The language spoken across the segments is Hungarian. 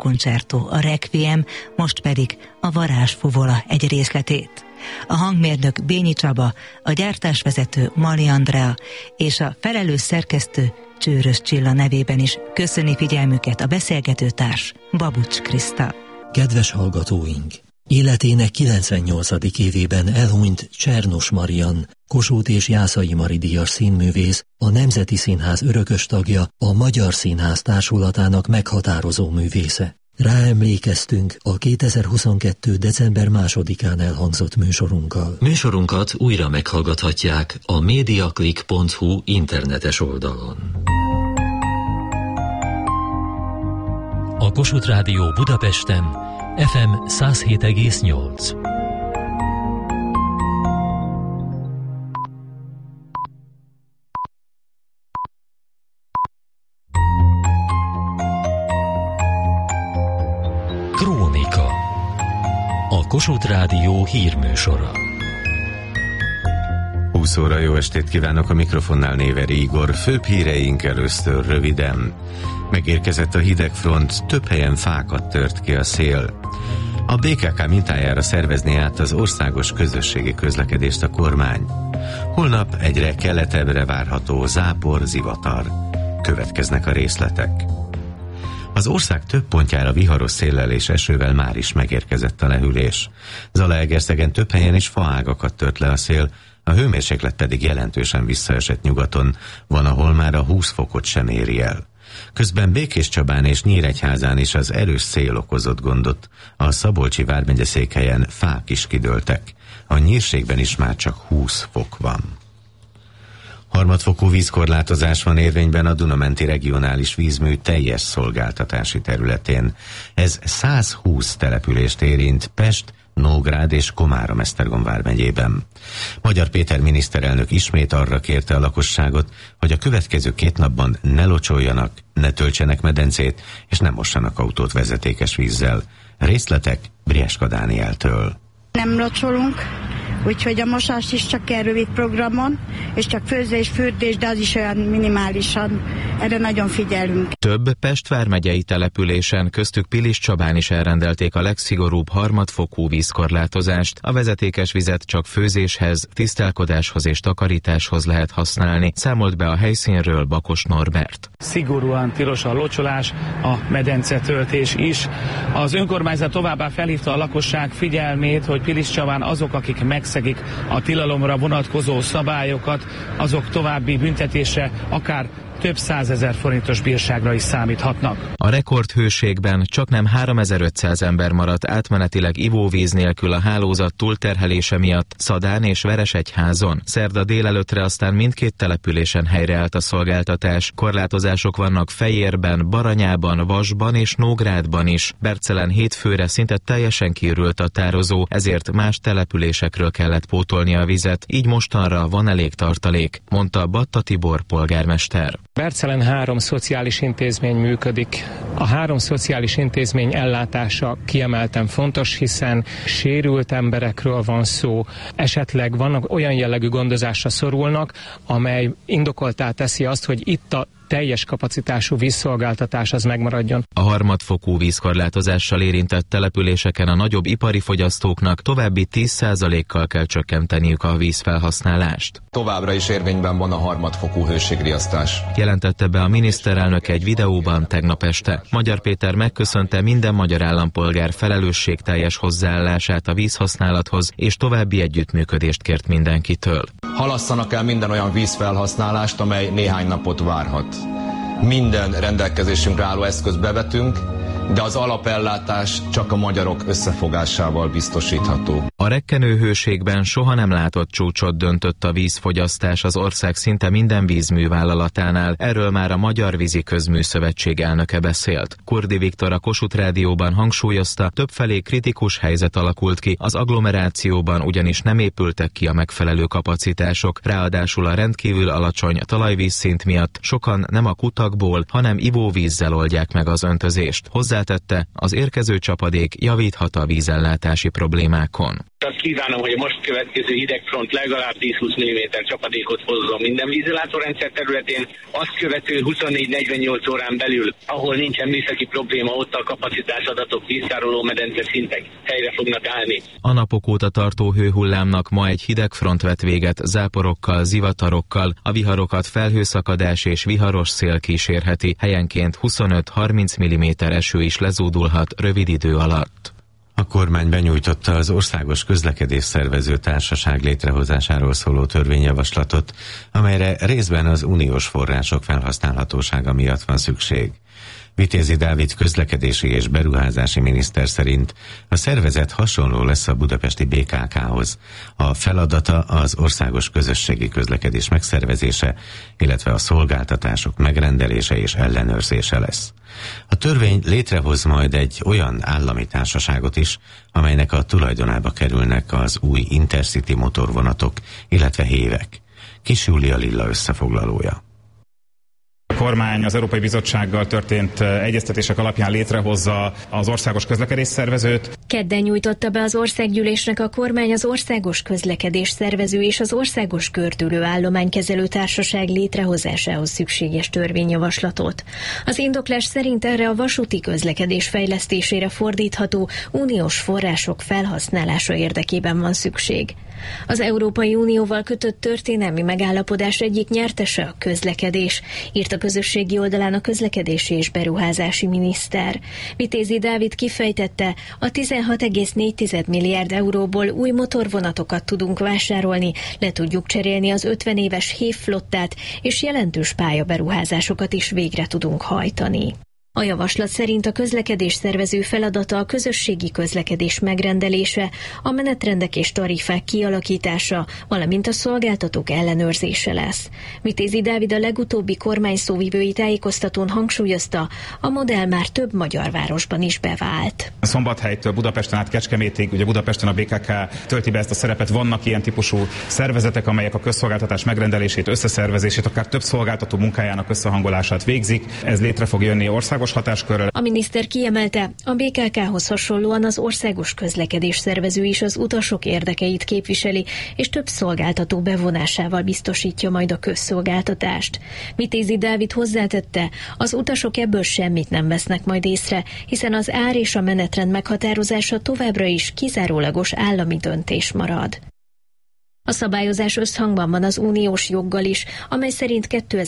koncertó, a Requiem, most pedig a Varázsfuvola egy részletét. A hangmérnök Bényi Csaba, a gyártásvezető Mali Andrea és a felelős szerkesztő Csőrös Csilla nevében is köszöni figyelmüket a beszélgetőtárs Babucs Kriszta. Kedves hallgatóink! Életének 98. évében elhunyt Csernos Marian, Kossuth és Jászai Mari díjas színművész, a Nemzeti Színház örökös tagja, a Magyar Színház Társulatának meghatározó művésze. Ráemlékeztünk a 2022. december 2-án elhangzott műsorunkkal. Műsorunkat újra meghallgathatják a mediaclick.hu internetes oldalon. A Kossuth Rádió Budapesten FM 107,8. Krónika. A Kossuth Rádió hírműsora. 20 óra, jó estét kívánok, a mikrofonnál Néveri Igor. Főbb híreink először röviden. Megérkezett a hidegfront, több helyen fákat tört ki a szél. A BKK mintájára szervezni át az országos közösségi közlekedést a kormány. Holnap egyre keletebbre várható zápor, zivatar. Következnek a részletek. Az ország több pontjára viharos széllel és esővel már is megérkezett a lehűlés. Zalaegerszegen több helyen is faágakat tört le a szél, a hőmérséklet pedig jelentősen visszaesett nyugaton, van, ahol már a 20 fokot sem éri el. Közben Békéscsabán és Nyíregyházán is az erős szél okozott gondot, a Szabolcsi vármegye székhelyen fák is kidőltek, a Nyírségben is már csak 20 fok van. Harmadfokú vízkorlátozás van érvényben a Duna-menti regionális vízmű teljes szolgáltatási területén. Ez 120 települést érint Pest, Nógrád és Komárom-Esztergom vármegyében. Magyar Péter miniszterelnök ismét arra kérte a lakosságot, hogy a következő 2 napban ne locsoljanak, ne töltsenek medencét, és ne mossanak autót vezetékes vízzel. Részletek Brieska Dánieltől. Nem locsolunk, úgyhogy a mosást is csak ilyen rövid programon, és csak főzés, fürdés, de az is olyan minimálisan. Erre nagyon figyelünk. Több Pest vármegyei településen, köztük Piliscsabán is elrendelték a legszigorúbb harmadfokú vízkorlátozást. A vezetékes vizet csak főzéshez, tisztálkodáshoz és takarításhoz lehet használni, számolt be a helyszínről Bakos Norbert. Szigorúan tilos a locsolás, a medencetöltés is. Az önkormányzat továbbá felhívta a lakosság figyelmét, hogy Piliscsabán azok, akik megszegik a tilalomra vonatkozó szabályokat, azok további büntetésre, akár több 100 000 forintos bírságra is számíthatnak. A rekordhőségben csaknem 3500 ember maradt átmenetileg ivóvíz nélkül a hálózat túlterhelése miatt Szadán és Veresegyházon. Szerda délelőttre aztán mindkét településen helyreállt a szolgáltatás. Korlátozások vannak Fejérben, Baranyában, Vasban és Nógrádban is. Bercelen hétfőre szinte teljesen kiürült a tározó, ezért más településekről kellett pótolni a vizet, így mostanra van elég tartalék, mondta Batta Tibor polgármester. Bercelen 3 szociális intézmény működik. A 3 szociális intézmény ellátása kiemelten fontos, hiszen sérült emberekről van szó. Esetleg vannak olyan jellegű gondozásra szorulnak, amely indokoltá teszi azt, hogy itt a teljes kapacitású vízszolgáltatás az megmaradjon. A harmadfokú vízkorlátozással érintett településeken a nagyobb ipari fogyasztóknak további 10%-kal kell csökkenteniük a vízfelhasználást. Továbbra is érvényben van a harmadfokú hőségriasztás. Jelentette be a miniszterelnök egy videóban tegnap este. Magyar Péter megköszönte minden magyar állampolgár felelősségteljes hozzáállását a vízhasználathoz, és további együttműködést kért mindenkitől. Halasszanak el minden olyan vízfelhasználást, amely néhány napot várhat. Minden rendelkezésünkre álló eszközt bevetünk, de az alapellátás csak a magyarok összefogásával biztosítható. A rekkenő hőségben soha nem látott csúcsot döntött a vízfogyasztás az ország szinte minden vízművállalatánál. Erről már a Magyar Vízi Közműszövetség elnöke beszélt. Kurdi Viktor a Kossuth Rádióban hangsúlyozta, többfelé kritikus helyzet alakult ki, az agglomerációban ugyanis nem épültek ki a megfelelő kapacitások, ráadásul a rendkívül alacsony talajvízszint miatt sokan nem a kutakból, hanem ivóvízzel oldják meg az öntözést. Hozzátette, az érkező csapadék javíthat a vízellátási problémákon. Azt kívánom, hogy a most következő hidegfront legalább 10-20 mm csapadékot hozzon minden vízellátórendszer területén, azt követő 24-48 órán belül, ahol nincsen műszaki probléma, ott a kapacitásadatok, víztároló medence szintek helyre fognak állni. A napok óta tartó hőhullámnak ma egy hidegfront vet véget, záporokkal, zivatarokkal, a viharokat felhőszakadás és viharos szél kísérheti, helyenként 25-30 mm eső is lezúdulhat rövid idő alatt. A kormány benyújtotta az Országos Közlekedés Szervező Társaság létrehozásáról szóló törvényjavaslatot, amelyre részben az uniós források felhasználhatósága miatt van szükség. Vitézi Dávid közlekedési és beruházási miniszter szerint a szervezet hasonló lesz a budapesti BKK-hoz. A feladata az országos közösségi közlekedés megszervezése, illetve a szolgáltatások megrendelése és ellenőrzése lesz. A törvény létrehoz majd egy olyan állami társaságot is, amelynek a tulajdonába kerülnek az új Intercity motorvonatok, illetve hévek. Kis Júlia Lilla összefoglalója. A kormány az Európai Bizottsággal történt egyeztetések alapján létrehozza az Országos Közlekedés Szervezőt. Kedden nyújtotta be az országgyűlésnek a kormány az Országos Közlekedés Szervező és az Országos Gördülő Állománykezelő Társaság létrehozásához szükséges törvényjavaslatot. Az indoklás szerint erre a vasúti közlekedés fejlesztésére fordítható uniós források felhasználása érdekében van szükség. Az Európai Unióval kötött történelmi megállapodás egyik nyertese a közlekedés, írt a közösségi oldalán a közlekedési és beruházási miniszter. Vitézi Dávid kifejtette, a 16,4 milliárd euróból új motorvonatokat tudunk vásárolni, le tudjuk cserélni az 50 éves hévflottát, és jelentős pályaberuházásokat is végre tudunk hajtani. A javaslat szerint a közlekedés szervező feladata a közösségi közlekedés megrendelése, a menetrendek és tarifák kialakítása, valamint a szolgáltatók ellenőrzése lesz. Vitézi Dávid a legutóbbi kormányszóvivői tájékoztatón hangsúlyozta, a modell már több magyar városban is bevált. Szombathelytől Budapesten át Kecskemétig, ugye Budapesten a BKK tölti be ezt a szerepet, vannak ilyen típusú szervezetek, amelyek a közszolgáltatás megrendelését, összeszervezését, akár több szolgáltató munkájának összehangolását végzik. Ez létre fog jönni országos hatáskörrel. A miniszter kiemelte, a BKK-hoz hasonlóan az Országos Közlekedés Szervező is az utasok érdekeit képviseli, és több szolgáltató bevonásával biztosítja majd a közszolgáltatást. Vitézi Dávid hozzátette, az utasok ebből semmit nem vesznek majd észre, hiszen az ár és a menetrend meghatározása továbbra is kizárólagos állami döntés marad. A szabályozás összhangban van az uniós joggal is, amely szerint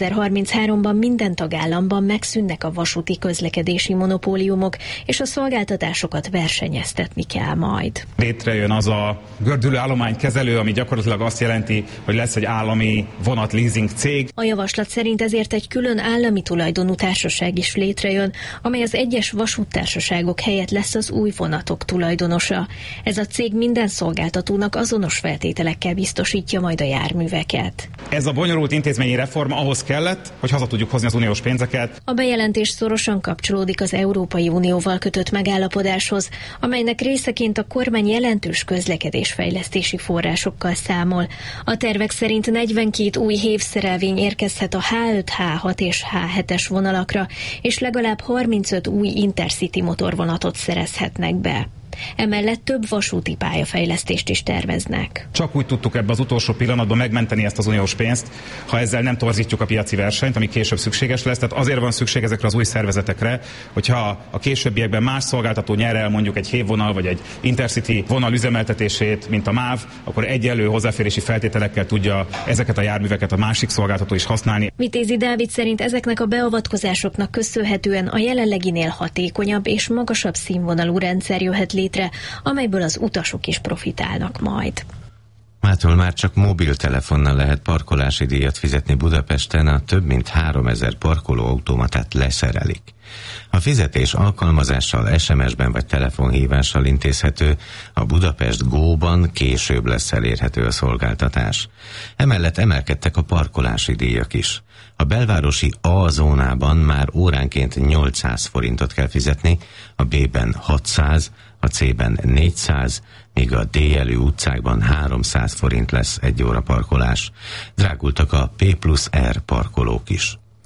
2033-ban minden tagállamban megszűnnek a vasúti közlekedési monopóliumok, és a szolgáltatásokat versenyeztetni kell majd. Létrejön az a gördülő állománykezelő, ami gyakorlatilag azt jelenti, hogy lesz egy állami vonatleasing cég. A javaslat szerint ezért egy külön állami tulajdonú társaság is létrejön, amely az egyes vasúttársaságok helyett lesz az új vonatok tulajdonosa. Ez a cég minden szolgáltatónak azonos feltételekkel biztosítja majd a járműveket. Ez a bonyolult intézményi reform ahhoz kellett, hogy haza tudjuk hozni az uniós pénzeket. A bejelentés szorosan kapcsolódik az Európai Unióval kötött megállapodáshoz, amelynek részeként a kormány jelentős közlekedésfejlesztési forrásokkal számol. A tervek szerint 42 új hévszerelvény érkezhet a H5, H6 és H7-es vonalakra, és legalább 35 új Intercity motorvonatot szerezhetnek be. Emellett több vasúti pályafejlesztést is terveznek. Csak úgy tudtuk ebbe az utolsó pillanatban megmenteni ezt az uniós pénzt, ha ezzel nem torzítjuk a piaci versenyt, ami később szükséges lesz. Tehát azért van szükség ezekre az új szervezetekre, hogyha a későbbiekben más szolgáltató nyer el mondjuk egy hévvonal vagy egy Intercity vonal üzemeltetését, mint a MÁV, akkor egyenlő hozzáférési feltételekkel tudja ezeket a járműveket a másik szolgáltató is használni. Vitézi Dávid szerint ezeknek a beavatkozásoknak köszönhetően a jelenleginél hatékonyabb és magasabb színvonalú rendszer jöhet létre, amelyből az utasok is profitálnak majd. Mától már csak mobiltelefonnal lehet parkolási díjat fizetni Budapesten, a több mint 3000 parkolóautomatát leszerelik. A fizetés alkalmazással, SMS-ben vagy telefonhívással intézhető, a Budapest Go-ban később lesz elérhető a szolgáltatás. Emellett emelkedtek a parkolási díjak is. A belvárosi A zónában már óránként 800 forintot kell fizetni, a B-ben 600, a C-ben 400, míg a D-jelű utcákban 300 forint lesz egy óra parkolás. Drágultak a P+R parkolók is.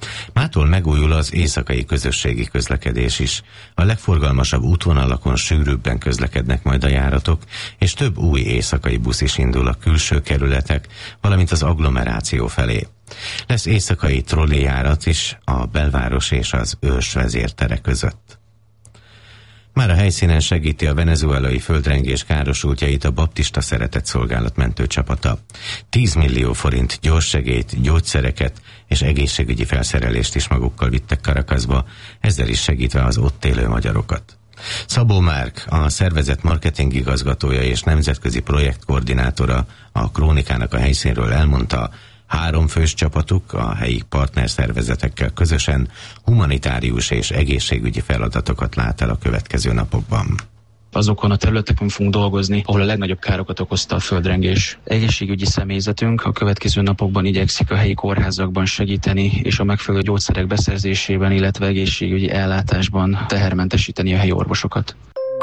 Mától megújul az éjszakai közösségi közlekedés is. A legforgalmasabb útvonalakon sűrűbben közlekednek majd a járatok, és több új éjszakai busz is indul a külső kerületek, valamint az agglomeráció felé. Lesz éjszakai trollijárat is a belváros és az ős vezértere között. Már a helyszínen segíti a venezuelai földrengés károsultjait a Baptista Szeretetszolgálat mentőcsapata. 10 millió forint gyorssegélyt, gyógyszereket és egészségügyi felszerelést is magukkal vittek Caracasba, ezzel is segítve az ott élő magyarokat. Szabó Márk, a szervezet marketing igazgatója és nemzetközi projektkoordinátora a Krónikának a helyszínről elmondta, 3 fős csapatuk a helyi partnerszervezetekkel közösen humanitárius és egészségügyi feladatokat lát el a következő napokban. Azokon a területeken fogunk dolgozni, ahol a legnagyobb károkat okozta a földrengés. Egészségügyi személyzetünk a következő napokban igyekszik a helyi kórházakban segíteni, és a megfelelő gyógyszerek beszerzésében, illetve egészségügyi ellátásban tehermentesíteni a helyi orvosokat.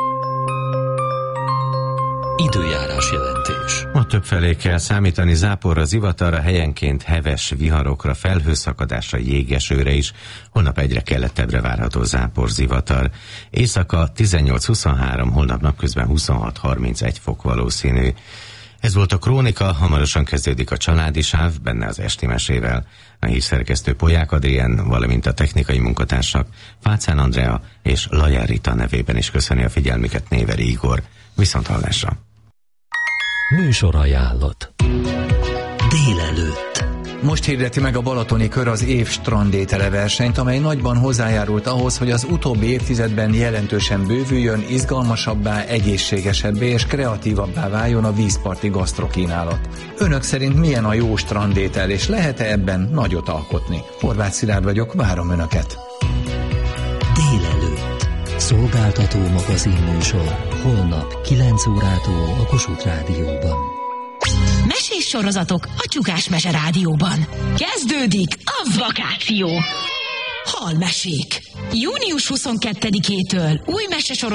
Időjárás jelentés. Ma többfelé kell számítani záporra, zivatarra, helyenként heves viharokra, felhőszakadásra, jégesőre is. Holnap egyre kellettebbre várható zápor, zivatar. Éjszaka 18-23, holnap napközben 26-31 fok valószínű. Ez volt a Krónika, hamarosan kezdődik a Családi Sáv, benne az esti mesével. A hírszerkesztő Polyák Adrien, valamint a technikai munkatársak Fácán Andrea és Lajer Rita nevében is köszöni a figyelmüket Néveri Igor. Viszonthallásra! Műsorajánlat. Délelőtt. Most hirdeti meg a Balatoni Kör az év strandétele versenyt, amely nagyban hozzájárult ahhoz, hogy az utóbbi évtizedben jelentősen bővüljön, izgalmasabbá, egészségesebbé és kreatívabbá váljon a vízparti gasztrokínálat. Önök szerint milyen a jó strandétel, és lehet-e ebben nagyot alkotni? Horváth Szilárd vagyok, várom Önöket. Délelőtt. Szolgáltató magazinműsor. Holnap 9 órától a Kossuth Rádióban. Mesés sorozatok a Csukás Mese Rádióban. Kezdődik a vakáció. Halmesék. Június 22-től új mesesorozat